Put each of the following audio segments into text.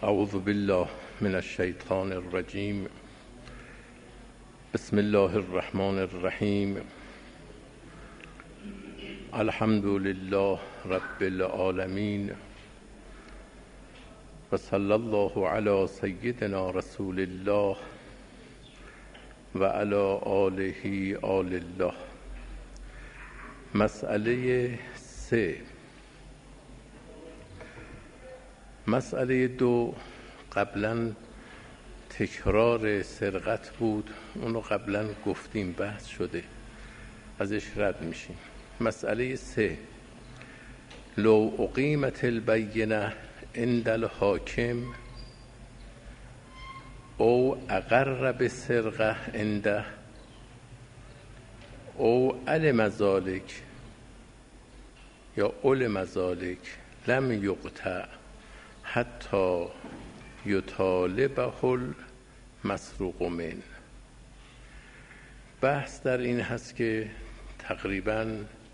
اعوذ بالله من الشیطان الرجیم. بسم الله الرحمن الرحیم. الحمد لله رب العالمین و صلی الله علی سیدنا رسول الله و علی آله آل الله. مسئله 3. مسئله 2 قبلا تکرار سرقت بود، اونو قبلا گفتیم، بحث شده، ازش رد میشیم. مسئله 3: لو اقیمت البینه عند الحاکم او اقر بسرقه عنده او علم ذلک یا علم ذلک لم یقطع حتی یطالبه المسروق من. بحث در این هست که تقریباً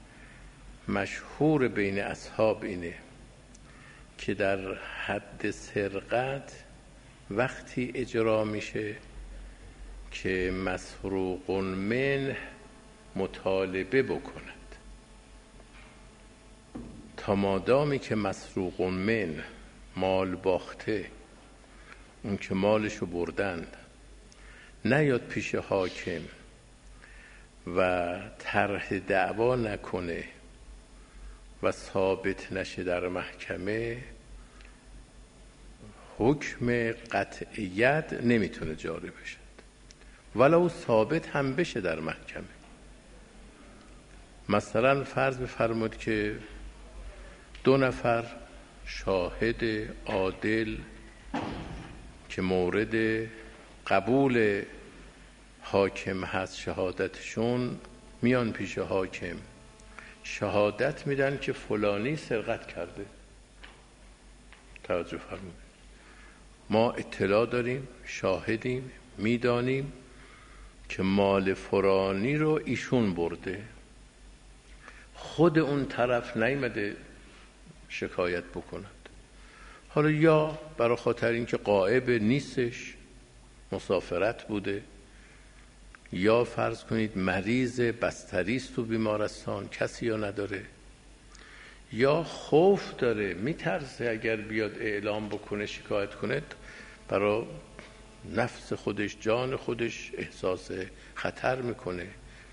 مشهور بین اصحاب اینه که در حد سرقت وقتی اجرا میشه که مسروق من مطالبه بکند. تا مادامی که مسروق من مال باخته، اون که مالشو بردند، نیاد پیش حاکم و طرح دعوا نکنه و ثابت نشه در محکمه، حکم قطعیت نمیتونه جاری بشه ولو ثابت هم بشه در محکمه. مثلا فرض بفرمود که 2 نفر شاهد عادل که مورد قبول حاکم هست، شهادتشون میان پیش حاکم، شهادت میدن که فلانی سرقت کرده. توجه فرمود، ما اطلاع داریم، شاهدیم، میدانیم که مال فلانی رو ایشون برده. خود اون طرف نیامده شکایت بکند. حالا یا برای خاطر اینکه غائب نیستش، مسافرت بوده، یا فرض کنید مریض بستریست تو بیمارستان، کسی یا نداره، یا خوف داره، میترسه اگر بیاد اعلام بکنه، شکایت کنه، برای نفس خودش، جان خودش احساس خطر میکنه.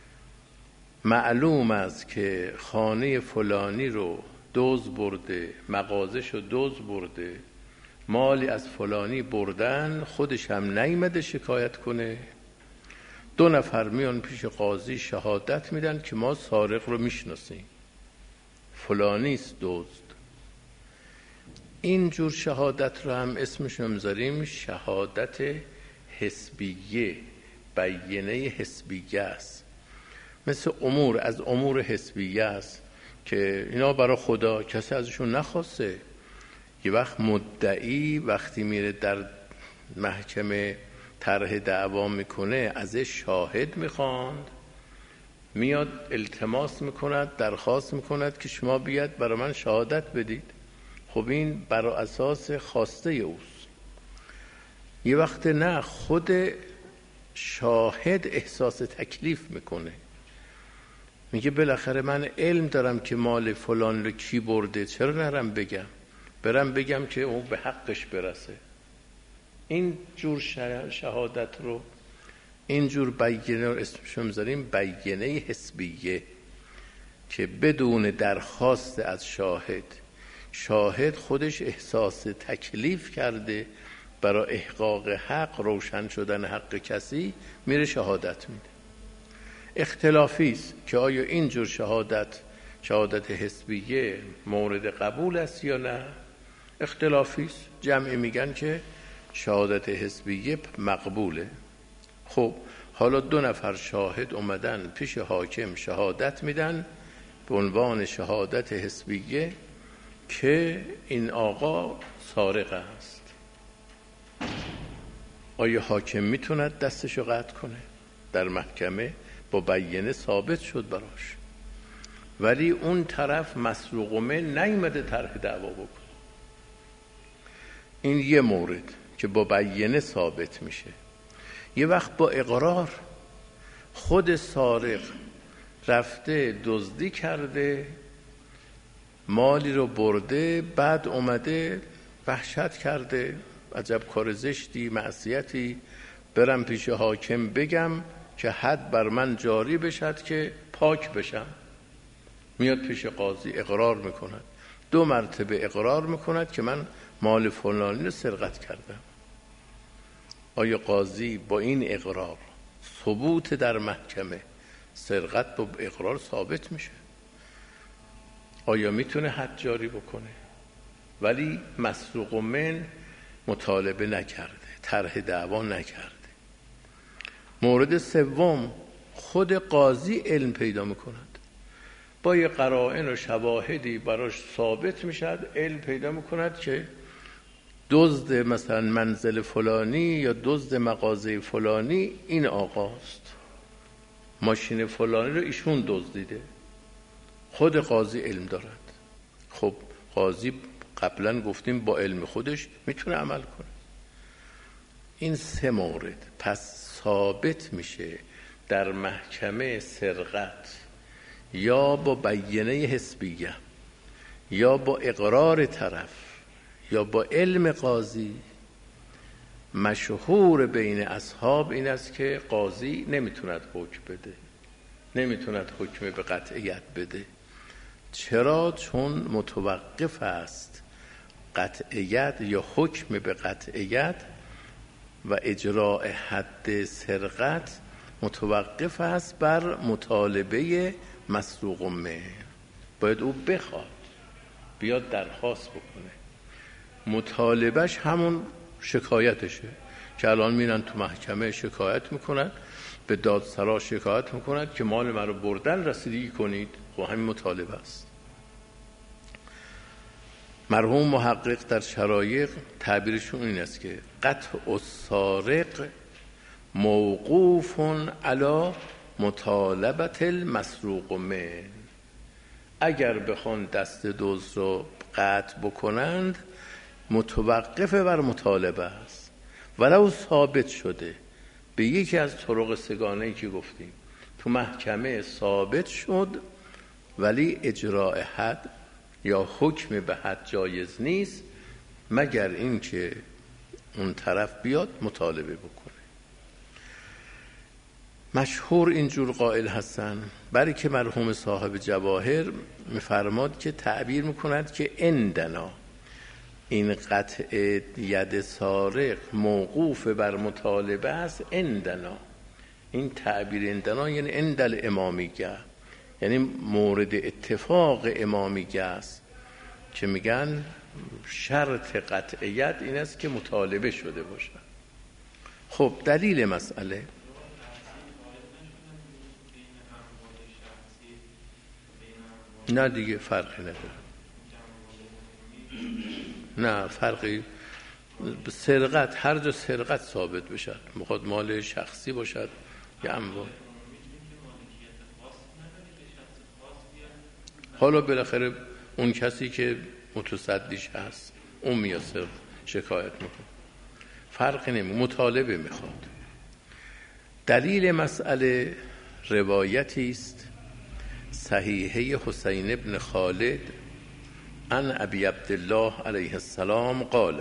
معلوم است که خانه فلانی رو دزد برده، مغازش رو دزد برده، مالی از فلانی بردن، خودش هم نیامده شکایت کنه. 2 نفر میان پیش قاضی شهادت میدن که ما سارق رو میشناسیم، فلانیست دزد. این جور شهادت رو هم اسمش رو میذاریم شهادت حسبیه، بینه حسبیه است. مثل امور از امور حسبیه است که اینا برای خدا، کسی ازشون نخواسته. یه وقت مدعی وقتی میره در محکمه طرح دعوا میکنه، ازش شاهد میخواند، میاد التماس میکند، درخواست میکند که شما بیاد برای من شهادت بدید. خب این برای اساس خواسته اوست. یه وقت نه، خود شاهد احساس تکلیف میکنه، میگه بالاخره من علم دارم که مال فلان رو کی برده، چرا نرم بگم، برم بگم که اون به حقش برسه. این جور شهادت رو، این جور بینه رو اسمشو میذاریم بینه حسبیه، که بدون درخواست از شاهد خودش احساس تکلیف کرده برای احقاق حق، روشن شدن حق کسی، میره شهادت میده. اختلافی است که آیا این جور شهادت حسبیه مورد قبول است یا نه. اختلافی است. جمعی میگن که شهادت حسبیه مقبوله. خب حالا 2 نفر شاهد اومدن پیش حاکم شهادت میدن به عنوان شهادت حسبیه که این آقا سارق است. آیا حاکم میتوند دستشو قطع کنه؟ در محکمه با بینه ثابت شد براش، ولی اون طرف مسروق من نیامده طرح دعوا بکنه. این یه مورد که با بیانه ثابت میشه. یه وقت با اقرار، خود سارق رفته دزدی کرده، مالی رو برده، بعد اومده وحشت کرده، عجب کار زشتی، معصیتی، برم پیش حاکم بگم که حد بر من جاری بشد که پاک بشم. میاد پیش قاضی اقرار میکند، 2 مرتبه اقرار میکند که من مال فلانی رو سرقت کردم. آیا قاضی با این اقرار ثبوت در محکمه سرقت با اقرار ثابت میشه؟ آیا میتونه حد جاری بکنه؟ ولی مسروق من مطالبه نکرده، طرح دعوا نکرده. مورد سوم، خود قاضی علم پیدا میکند، با یه قرائن و شواهدی براش ثابت میشد، علم پیدا میکند که دزد مثلا منزل فلانی یا دزد مغازه فلانی این آقاست، ماشین فلانی رو ایشون دزدیده. خود قاضی علم دارد. خب قاضی قبلا گفتیم با علم خودش میتونه عمل کنه. این 3 مورد پس ثابت میشه در محکمه سرقت یا با بیانه حسبیه یا با اقرار طرف یا با علم قاضی. مشهور بین اصحاب این است که قاضی نمیتوند حکم بده، نمیتوند حکم به قطعیت بده. چرا؟ چون متوقف است قطعیت یا حکم به قطعیت و اجراء حد سرقت متوقف است بر مطالبه مسروق منه. باید او بخواد، بیاد درخواست بکنه. مطالبهش همون شکایتشه که الان میرن تو محکمه شکایت میکنن، به دادسرا شکایت میکنن که مال من رو بردن، رسیدگی کنید. خب همین مطالبه است. مرحوم محقق در شرایق تعبیرشون این است که قطع السارق موقوف علی مطالبت المسروق من. اگر بخوان دست دزد رو قطع بکنند متوقف بر مطالبه است، ولو ثابت شده به یکی از طرق سگانه‌ای که گفتیم تو محکمه ثابت شد، ولی اجراء حد یا حکم به حد جایز نیست مگر اینکه اون طرف بیاد مطالبه بکنه. مشهور اینجور قائل هستن، برای که مرحوم صاحب جواهر میفرماد که تعبیر میکند که عندنا این قطع ید سارق موقوف بر مطالبه است. عندنا، این تعبیر عندنا یعنی عندل امامیگه، یعنی مورد اتفاق امامیگه است که میگن شرط قطعیت این است که مطالبه شده باشد. خب دلیل مسئله نه دیگه فرقی نداره، نه فرقی. سرقت هر جا سرقت ثابت بشد، میخواد مال شخصی باشد یا اموال، حالا بالاخره اون کسی که متصدیش هست اون میاسر شکایت میکنه، فرقی نمی، مطالبه میخواد. دلیل مسئله روایتی است صحیحه حسین ابن خالد عن ابی عبدالله علیه السلام قال.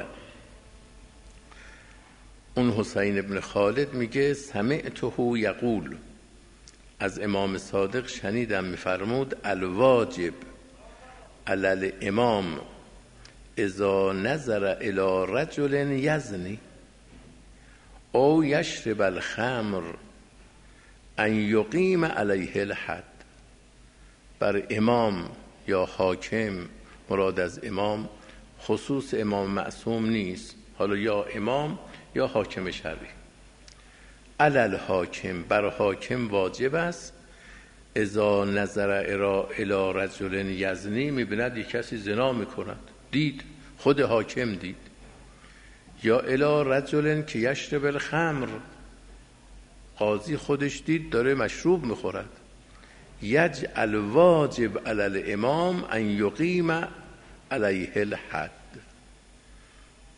اون حسین ابن خالد میگه سمعته یقول، از امام صادق شنیدم میفرمود الواجب علی الامام اذا نظر الی رجل یزنی او یشرب الخمر ان یقیم علیه الحد. بر امام یا حاکم، مراد از امام خصوص امام معصوم نیست، حالا یا امام یا حاکم شرعی. علی الحاکم، بر حاکم واجب است اذا نظر الی رجل یزنی، میبیند یک کسی زنا میکند، دید، خود حاکم دید، یا الی رجل که یشرب الخمر، قاضی خودش دید داره مشروب میخورد، یجعل واجب علی الامام ان یقیم علیه الحد.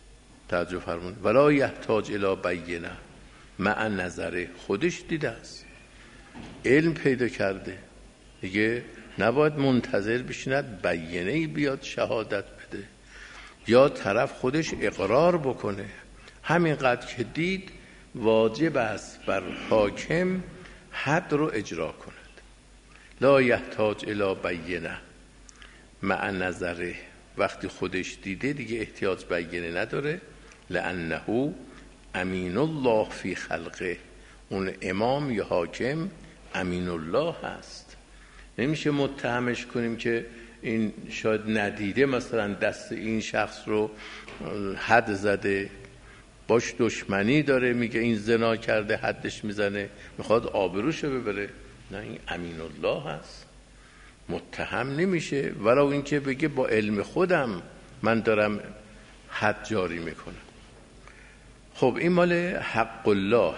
توجه فرمون ولا یحتاج الی بینه مع نظره، خودش دیده است، علم پیدا کرده دیگه، نباید منتظر بشیند بینه‌ای بیاد شهادت بده یا طرف خودش اقرار بکنه. همینقدر که دید واجب است بر حاکم حد رو اجرا کند. لا یحتاج الی بینه مع نظره، وقتی خودش دیده دیگه احتیاج بینه نداره. لانه امین الله فی خلقه، اون امام یا حاکم امین الله هست. نمیشه متهمش کنیم که این شاید ندیده مثلا دست این شخص رو حد زده، باش دشمنی داره، میگه این زنا کرده، حدش میزنه، میخواد آبروشو ببره. نه، این امین الله هست، متهم نمیشه. ولو اینکه بگه با علم خودم من دارم حد جاری میکنم. خب این مال حق الله.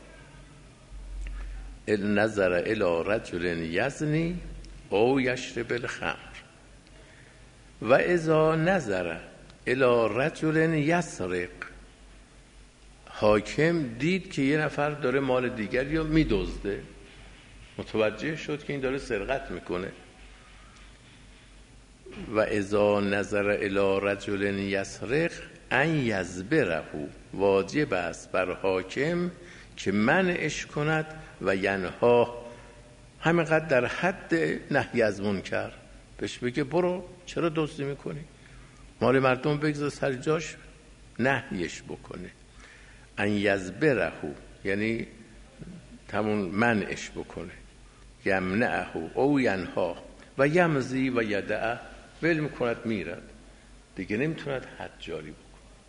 نظر الی رجل یزنی او یشرب الخمر و اذا نظر الی رجل یسرق، حاکم دید که یه نفر داره مال دیگری رو میدزده، متوجه شد که این داره سرقت میکنه. و اذا نظر الی رجل یسرق ان یزبره، واجب است بر حاکم که منعش کند و ینها، همینقدر در حد نهی از منکر بهش بگه برو چرا دزدی میکنی، مال مردم بگذار سر جاش، نهیش بکنه. ان یزبره یعنی همون منعش بکنه، یمنعه او ینها و یمضی و یدعه، ول میکند میرد دیگه، نمیتوند حد جاری بکنه.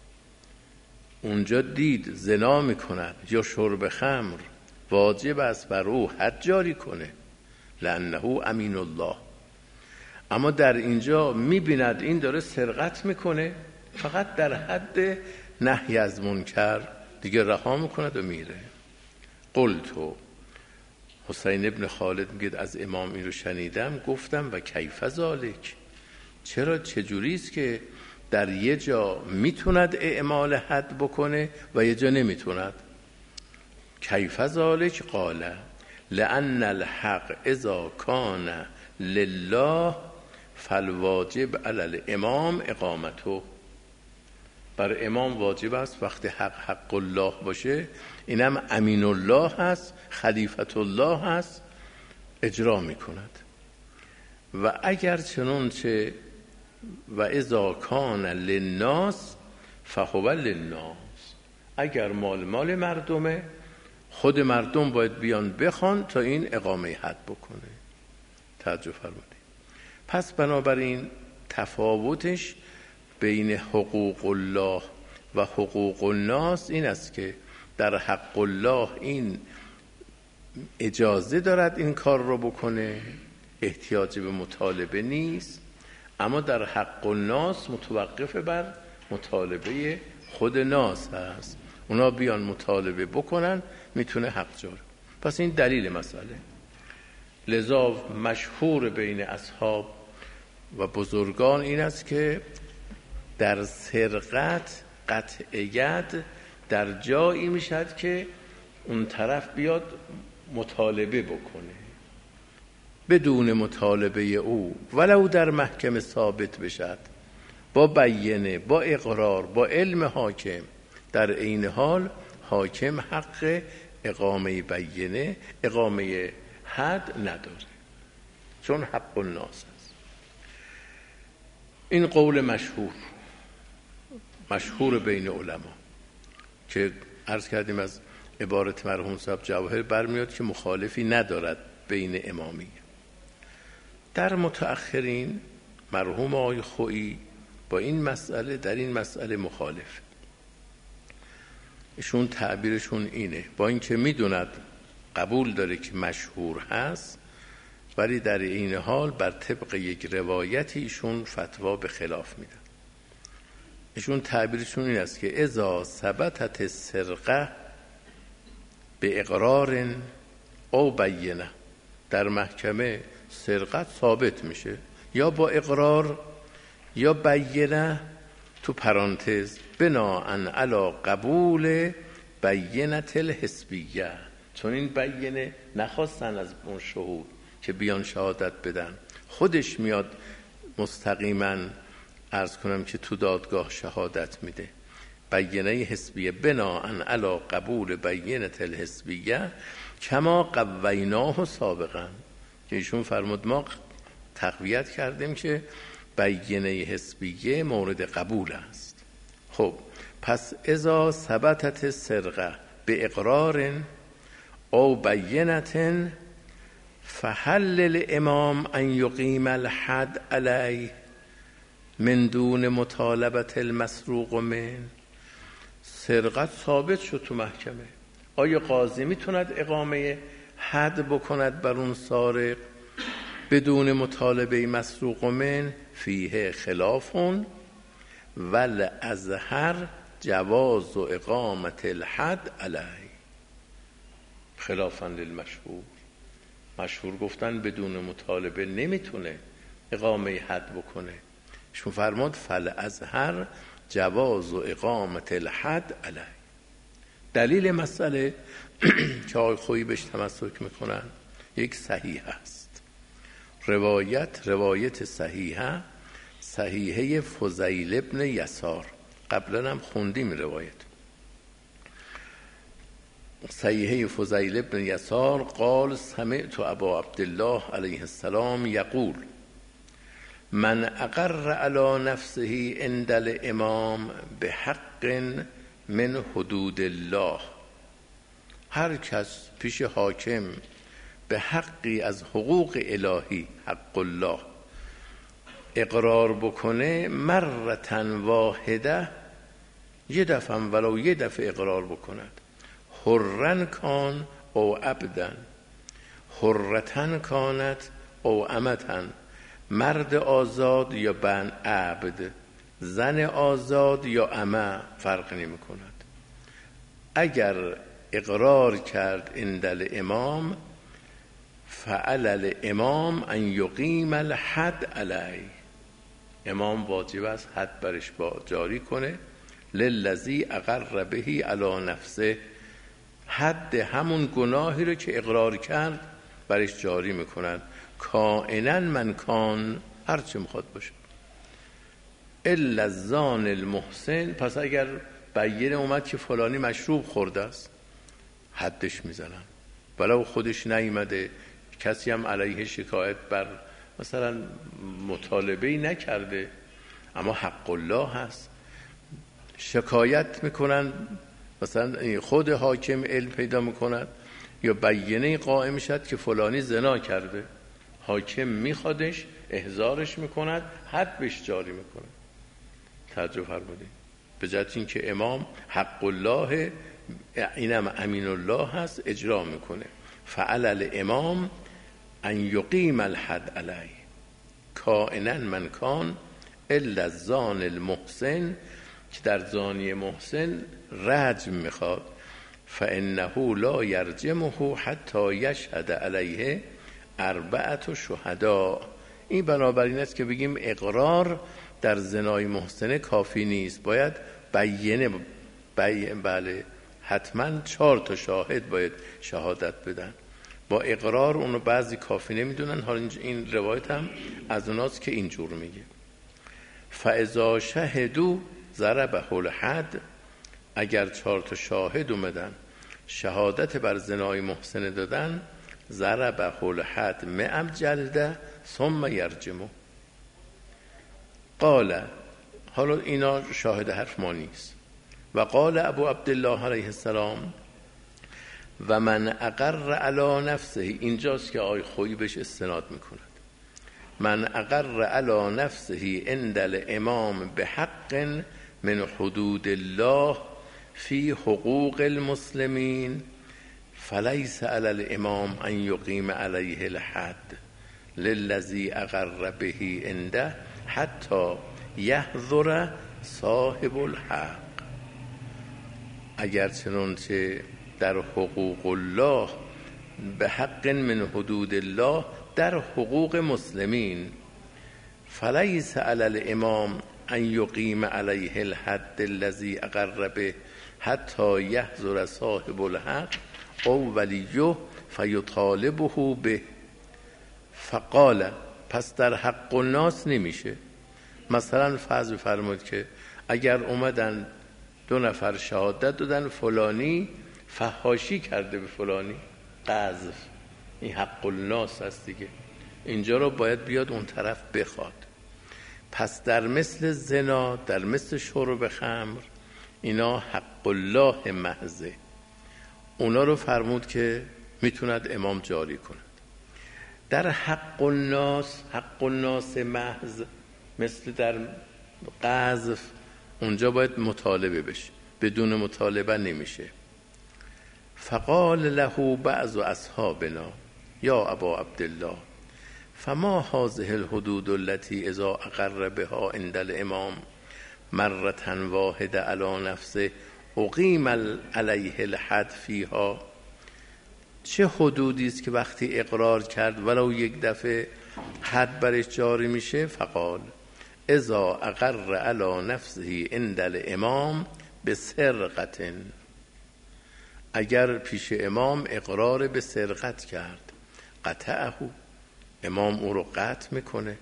اونجا دید زنا میکند یا شرب خمر، واجب است بر او حد جاری کنه، لانه امین الله. اما در اینجا میبیند این داره سرقت میکنه، فقط در حد نهی از منکر دیگه رها میکند و میره. قلتو، حسین ابن خالد میگه از امام این رو شنیدم، گفتم و کیف ذالک، چجوریست که در یه جا میتوند اعمال حد بکنه و یه جا نمیتوند؟ کیف ذالک؟ قال لان الحق اذا کان لله فالواجب علی الامام اقامته. بر امام واجب است وقتی حق الله باشه، اینم امین الله هست، خلیفت الله هست، اجرا میکند. و اگر چنانچه و اذا کان للناس فهو للناس، اگر مال مردمه، خود مردم باید بیان بخوان تا این اقامه حد بکنه. توجه فرمودید. پس بنابراین تفاوتش بین حقوق الله و حقوق الناس این است که در حق الله این اجازه دارد این کار رو بکنه، احتیاج به مطالبه نیست، اما در حق الناس متوقف بر مطالبه خود ناس هست، اونا بیان مطالبه بکنن میتونه حق جاری. پس این دلیل مسئله. لذا مشهور بین اصحاب و بزرگان این است که در سرقت قطعیت در جایی میشد که اون طرف بیاد مطالبه بکنه، بدون مطالبه او ولو در محکمه ثابت بشد، با بینه، با اقرار، با علم حاکم، در عین حال حاکم حق اقامه بینه، اقامه حد نداره، چون حق الناس است. این قول مشهور بین علما که عرض کردیم از عبارت مرحوم صاحب جواهر برمیاد که مخالفی ندارد بین امامیه. در متأخرین مرحوم آقای خویی با این مسئله، در این مسئله مخالف، ایشون تعبیرشون اینه، با اینکه میدوند قبول داره که مشهور هست، ولی در این حال بر طبق یک روایتی ایشون فتوا به خلاف میدن. ایشون تعبیرشون این است که اذا ثبتت السرقه به اقرار او بینه، در محکمه سرقت ثابت میشه یا با اقرار یا بینه، تو پرانتز بناءً علی قبول بینت الحسبیه، چون این بینه نخواستن از اون شهود که بیان شهادت بدن، خودش میاد مستقیما عرض کنم که تو دادگاه شهادت میده. بینه حسبیه بناءً علی قبول بینت الحسبیه کما قویناه سابقا، که ایشون فرمود ما تقویت کردیم که بینه حسبیه مورد قبول است. خب پس اذا ثبتت سرقه به اقرار او بینت فهل للامام ان یقیم الحد علیه من دون مطالبه المسروق من. سرقت ثابت شد تو محکمه، آیا قاضی میتوند اقامه حد بکند بر اون سارق بدون مطالبه مسروق من؟ فیه خلافون ول ازهر جواز و اقامت الحد علیه خلافاً للمشهور. مشهور گفتن بدون مطالبه نمیتونه اقامه حد بکنه، شون فرمود فل ازهر جواز و اقامت الحد علیه. دلیل مسئله که آقای خویی بهش تمسک میکنن یک صحیح است، روایت صحیحه، صحیحه فضیل ابن یسار، قبلا هم خوندیم روایت. صحیحه فضیل ابن یسار قال سمعت ابا عبدالله علیه السلام یقول من اقر علی نفسه عند الامام بحق من حدود الله. هر کس پیش حاکم به حقی از حقوق الهی، حق الله، اقرار بکنه مرتن واحده، یه دفعه ولو یه دفعه اقرار بکند، حرن کان او عبدن، حرتن کانت او امتن، مرد آزاد یا بن عبد، زن آزاد یا امه، فرق نمی کند. اگر اقرار کرد عند الامام فعل الامام ان یقیم الحد علیه، امام واجب است حد برش جاری کنه. للذی اقر بهی علی نفسه، حد همون گناهی رو که اقرار کرد برش جاری میکنند، کائناً من کان، هر چی میخواد باشه. الا الزان المحسن، پس اگر بینه اومد که فلانی مشروب خورده است حدش میزنن، ولو خودش نیامده، کسی هم علیه شکایت بر مثلا مطالبه‌ای نکرده، اما حق الله هست، شکایت میکنن، مثلا خود حاکم علم پیدا میکند یا بینه قائم شد که فلانی زنا کرده، حاکم میخوادش احضارش میکند، حد بهش جاری میکنه. توجه فرمودید، به جهت این که امام حق الله، اینم امین الله هست، اجرا میکنه. فعل الامام ان یقیم الحد علیه کائناً من کان الا الزان المحسن، که در زانی محسن رجم میخواد، فانه لا یرجمه حتی یشهد علیه اربعة شهداء. این بنابراین است که بگیم اقرار در زنای محسن کافی نیست، باید بینه بله حتما 4 تا شاهد باید شهادت بدن. با اقرار اونو بعضی کافی نمیدونن. حالا این روایت هم از اوناست که اینجور میگه فاذا شهدوا ضربه الحد، اگر 4 تا شاهد اومدن شهادت بر زنای محسن دادن، ضربه الحد 100 جلده ثم یرجمه. قال، حالا اینا شاهد حرف ما نیست، و قال ابو عبدالله علیه السلام و من اقر علی نفسه، اینجاست که آقای خویی بهش استناد میکند، من اقر علی نفسه عند الامام بحق من حدود الله فی حقوق المسلمین فلیس علی الامام ان یقیم علیه الحد للذی اقر به عنده حتی یحضر صاحب الحق. اگر چنانچه در حقوق الله به حق من حدود الله در حقوق مسلمین، فلیس علی الامام ان یقیم علیه الحد الذی اقر به حتی یحضر صاحب الحق او ولیه فیطالبه به. فقال پس در حق الناس نمیشه. مثلا فرض بفرمایید که اگر اومدن 2 نفر شهادت دادن فلانی فحاشی کرده به فلانی، قذف، این حق الناس هست دیگه، اینجا رو باید بیاد اون طرف بخواد. پس در مثل زنا، در مثل شرب خمر، اینا حق الله محضه، اونا رو فرمود که میتوند امام جاری کند. در حق الناس محض، مثل در قذف، اونجا باید مطالبه بشه، بدون مطالبه نمیشه. فقال له بعض اصحابنا یا ابا عبدالله فما هذه الحدود التي اذا اقر بها عند الامام مرة واحدة على نفسه اقیم علیه الحد فیها. چه حدودی است که وقتی اقرار کرد ولو یک دفعه حد برش جاری میشه؟ فقال اذا اقر علی نفسه عند الامام بسرقة، اگر پیش امام اقرار به سرقت کرد، قطعه، امام او رو قطع میکنه.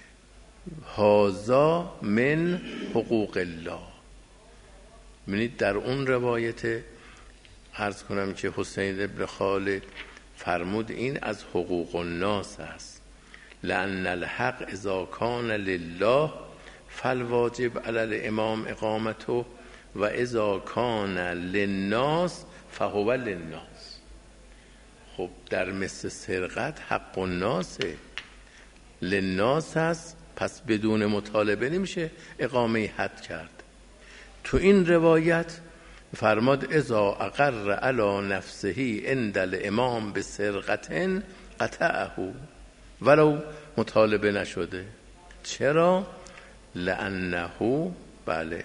هذا من حقوق الله. ببینید در اون روایت عرض کنم که حسین ابن خالد فرمود این از حقوق الناس است. لأن الحق اذا کان لله فالواجب علی الامام اقامته و اذا کان للناس فهو للناس. خب در مثل سرقت حق الناس للناس هست، پس بدون مطالبه نمیشه اقامه حد کرد. تو این روایت فرماد اذا اقر علی نفسه عند الامام بسرقة قطعه، ولو مطالبه نشده. چرا؟ لانه، بله،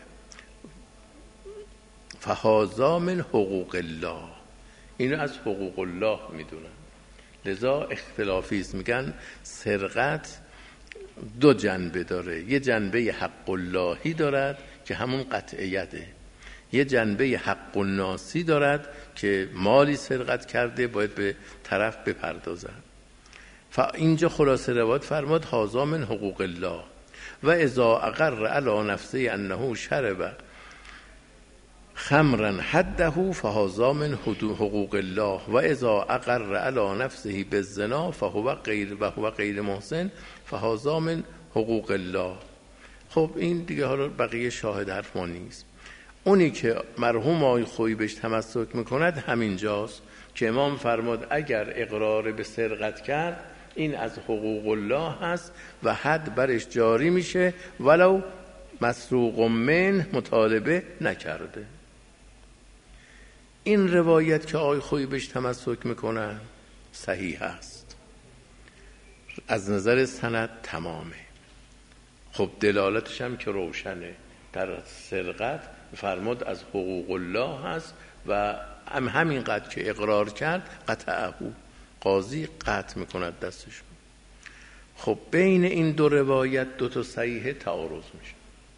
فهذا من حقوق الله، اینو از حقوق الله میدونن. لذا اختلافی است، میگن سرقت 2 جنبه داره، یه جنبه حق اللهی دارد که همون قطعیته، یه جنبه حق الناسی دارد که مالی سرقت کرده باید به طرف بپردازد. اینجا خلاصه روایت فرماد هذا من حقوق الله و اذا اقر علی نفسه انه شرب خمرا حده فهذا من حقوق الله و اذا اقر علی نفسه بالزنا فهو غیر محسن فهذا من حقوق الله. خب این دیگه حالا بقیه شاهد حرف ما نیست. اونی که مرحوم آقای خویی بهش تمسک میکند همینجاست که امام فرماد اگر اقرار به سرقت کرد این از حقوق الله هست و حد برش جاری میشه ولو مسروق من مطالبه نکرده. این روایت که آقای خویی بهش تمسک میکنن صحیح است، از نظر سند تمامه. خب دلالتش هم که روشنه، در سرقت فرمود از حقوق الله هست و همینقدر که اقرار کرد قطعه، قاضی قطع میکند دستشون. خب بین این 2 روایت 2 تا صحیحه تعارض میشه.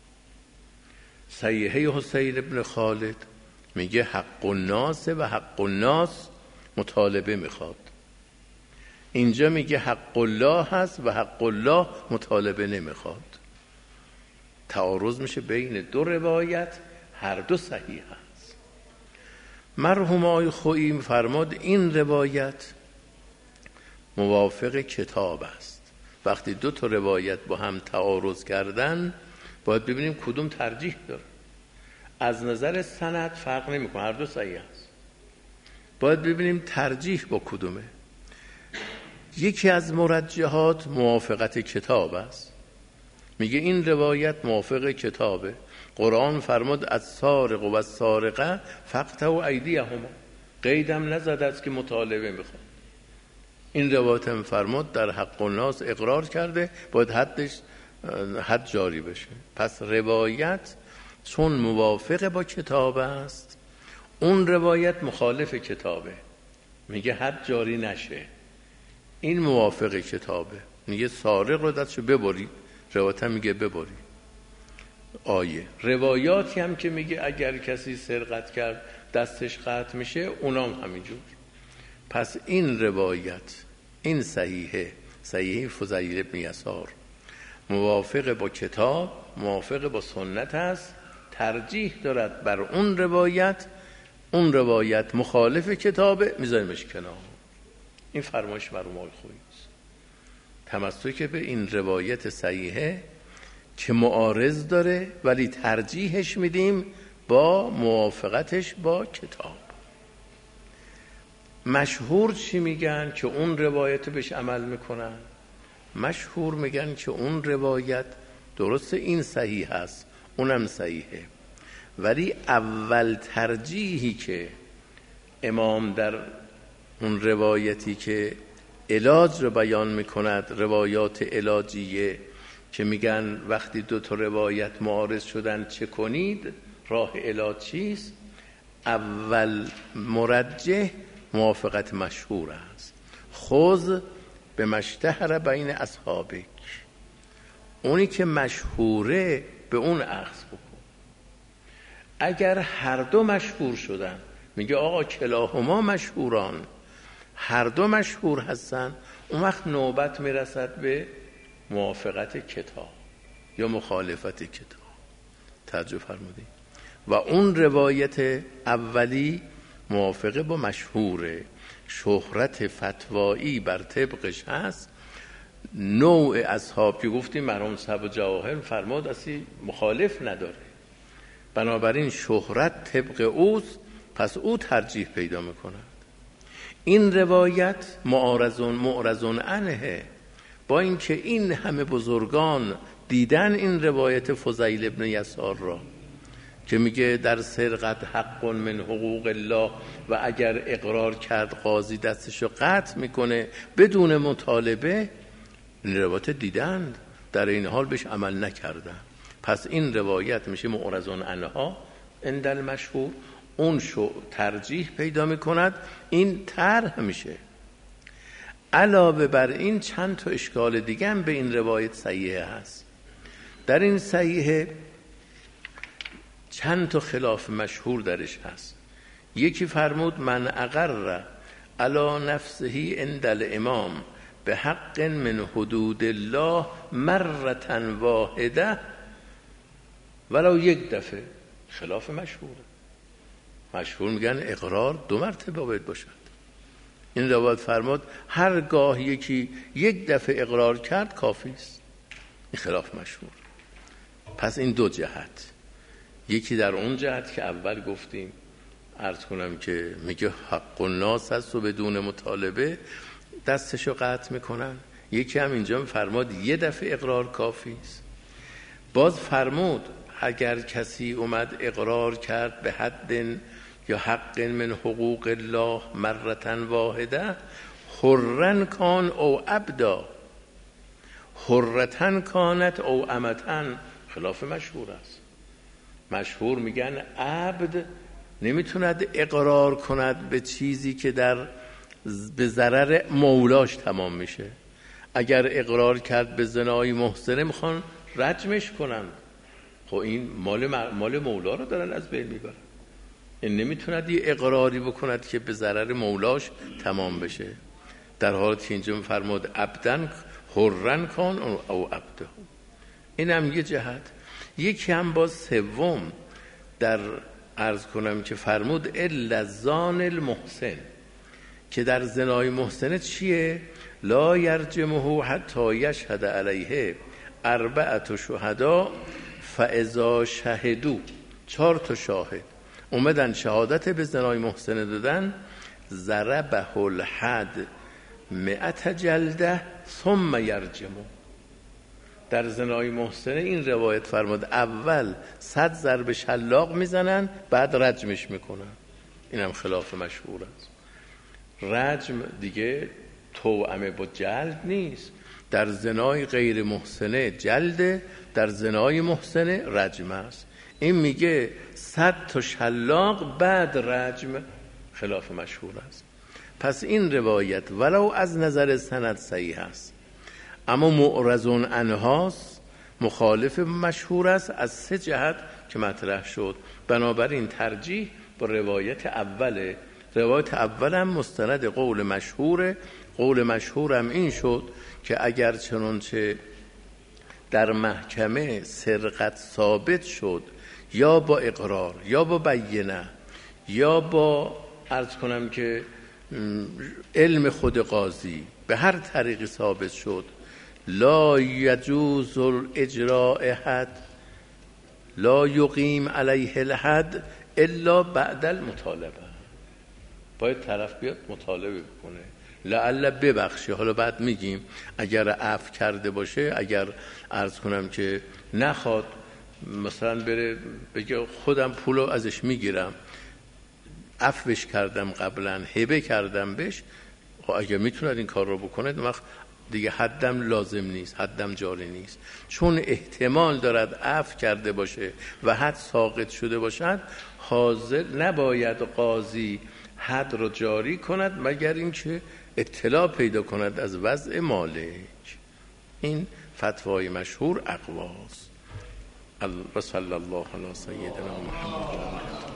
صحیحه حسین ابن خالد میگه حق الناس و حق الناس مطالبه میخواد، اینجا میگه حق الله هست و حق الله مطالبه نمیخواد. تعارض میشه بین 2 روایت، هر 2 صحیح هست. مرحوم آقای خویی فرماد این روایت موافق کتاب است. وقتی 2 تا روایت با هم تعارض کردن باید ببینیم کدوم ترجیح داره. از نظر سند فرق نمیکنه، هر 2 صحیح است. باید ببینیم ترجیح با کدومه. یکی از مرجحات موافقت کتاب است، میگه این روایت موافق کتابه. قرآن فرمود السارق و السارقه فاقطعوا ایدیهما، قیدم نزده است که مطالبه میخواد. این روایت هم فرمود در حق الناس اقرار کرده باید حد جاری بشه. پس روایت چون موافق با کتاب است، اون روایت مخالف کتابه، میگه حد جاری نشه. این موافق کتابه، میگه سارق رو دستشو ببری، روایت هم میگه ببری. آیه. روایاتی هم که میگه اگر کسی سرقت کرد دستش قطع میشه، اونام همینجور. پس این روایت، این صحیح فضیل بن یسار موافق با کتاب، موافق با سنت است، ترجیح دارد بر اون روایت مخالف کتابه، میذاریمش کنار. این فرمایش مرحوم آقای خویی است. تمسک به این روایت صحیحه که معارض داره ولی ترجیحش میدیم با موافقتش با کتاب. مشهور چی میگن؟ که اون روایت بهش عمل میکنن. مشهور میگن که اون روایت درسته این صحیح هست، اونم صحیحه، ولی اول ترجیحی که امام در اون روایتی که علاج رو بیان میکند، روایات علاجیه که میگن وقتی دو تا روایت معارض شدن چه کنید، راه علاج چیست؟ اول مرجح موافقت مشهور است. خذ به مشتهر بین اصحابک، اونی که مشهوره به اون اخذ بکن. اگر هر دو مشهور شدن، میگه آقا کلاهما مشهوران، هر دو مشهور هستن، اون وقت نوبت میرسد به موافقت کتاب یا مخالفت کتاب. توجه فرمودید؟ و اون روایت اولی موافقه با مشهوره، شهرت فتوایی بر طبقش هست. نوع اصحاب که گفتیم مرحوم صاحب جواهر فرمود اصلی مخالف نداره، بنابراین شهرت طبق اوست، پس او ترجیح پیدا میکند. این روایت معرضون عنه، با اینکه این همه بزرگان دیدن این روایت فضیل ابن یسار را که میگه در سرقت حق من حقوق الله و اگر اقرار کرد قاضی دستشو قطع میکنه بدون مطالبه، این روایت دیدند، در این حال بهش عمل نکردن. پس این روایت میشه معرضون عنها عند المشهور، اون ترجیح پیدا میکند، این طرح میشه. علاوه بر این چند تا اشکال دیگه هم به این روایت صحیحه هست. در این صحیحه چند تا خلاف مشهور درش هست. یکی فرمود من اقر علی نفسه عند الامام به حق من حدود الله مرة واحده ولو یک دفعه. خلاف مشهوره. مشهور میگن اقرار 2 مرتبه باید باشد. این روایت فرمود هرگاه یکی یک دفعه اقرار کرد کافی است. این خلاف مشهور. پس این 2 جهت، یکی در اون جهت که اول گفتیم، عرض کنم که میگه حق الناس هست و بدون مطالبه دستشو قطع میکنن. یکی هم اینجا فرمود 1 دفعه اقرار کافی است. باز فرمود اگر کسی اومد اقرار کرد به حد یا حق من حقوق الله مرة واحده، حرًا کان او عبدا، حرة کانت او امةً. خلاف مشهور است. مشهور میگن عبد نمیتوند اقرار کند به چیزی که به ضرر مولاش تمام میشه. اگر اقرار کرد به زنای محسنه میخوان رجمش کنن، خب این مال مولا رو دارن از بین میبرن. این نمیتوند یه اقراری بکند که به ضرر مولاش تمام بشه. در حالت که اینجا فرمود عبدن حرًا کان او عبده. این هم یه جهت. یکی هم با سوم در عرض کنم که فرمود الا زان المحسن، که در زنای محسنه چیه؟ لا یرجمه حتی یشهد علیه 4 شهدا فاذا شهدوا. 4 تا شاهد اومدن شهادت به زنای محسنه دادن، ضربه الحد 100 جلده ثم یرجمه. در زنای محسنه این روایت فرمود اول 100 ضرب شلاق میزنن بعد رجمش میکنن. اینم خلاف مشهور است. رجم دیگه توأمه با جلد نیست. در زنای غیر محسنه جلده، در زنای محسنه رجم است. این میگه 100 تا شلاق بعد رجم، خلاف مشهور است. پس این روایت ولو از نظر سند صحیح است، اما معرضون عنهاست مخالف مشهور است از 3 جهت که مطرح شد. بنابراین ترجیح با روایت اوله. روایت اول هم مستند قول مشهوره. قول مشهورم این شد که اگر چنانچه در محکمه سرقت ثابت شد یا با اقرار یا با بینه یا با عرض کنم که علم خود قاضی، به هر طریقی ثابت شد، لا یجوز الاجراء حد، لا یقیم علیه الحد الا بعد المطالبه. باید طرف بیاد مطالبه بکنه لعل ببخشه. حالا بعد میگیم اگر عفو کرده باشه، اگر عرض کنم که نخواد مثلا بره بگه خودم پولو ازش میگیرم، عفوش کردم، قبلا هبه کردم بهش، اگر میتوند این کار رو بکنه وقت دیگه حدم لازم نیست، حدم جاری نیست. چون احتمال دارد عفو کرده باشه و حد ساقط شده باشد، حاضر نباید قاضی حد رو جاری کند مگر اینکه اطلاع پیدا کند از وضع مالک. این فتوای مشهور اقواست. و صلی الله علی سیدنا محمد.